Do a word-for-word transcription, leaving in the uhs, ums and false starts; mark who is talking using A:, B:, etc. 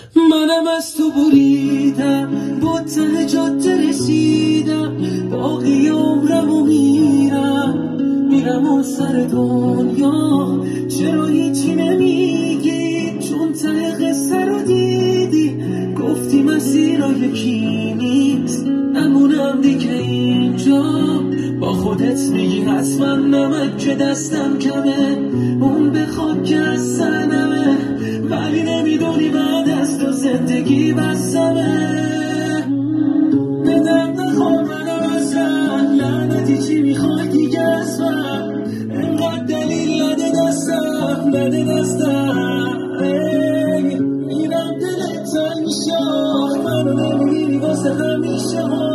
A: منم از تو بریدم، با ته جاده رسیدم، باقی عمرمو میرم میرم اون سر دنیا. چرا هیچی نمیگی؟ چون ته قصه رو دیدی، گفتی مسیرا یکی نیست، نمونم دیگه اینجا. با خودت میگی حتما نمک که دستم کمه، اون بخواد که از سنمه، ولی نمیدونی بعد از تو زندگی بسمه. به درد نخور منو ازم، لعنتی چی میخوای دیگه از من؟ اینقدر دلیل نده دستم، نده دستم. میرم دلت تنگ میشه، منو نمیگیری واسه همیشه.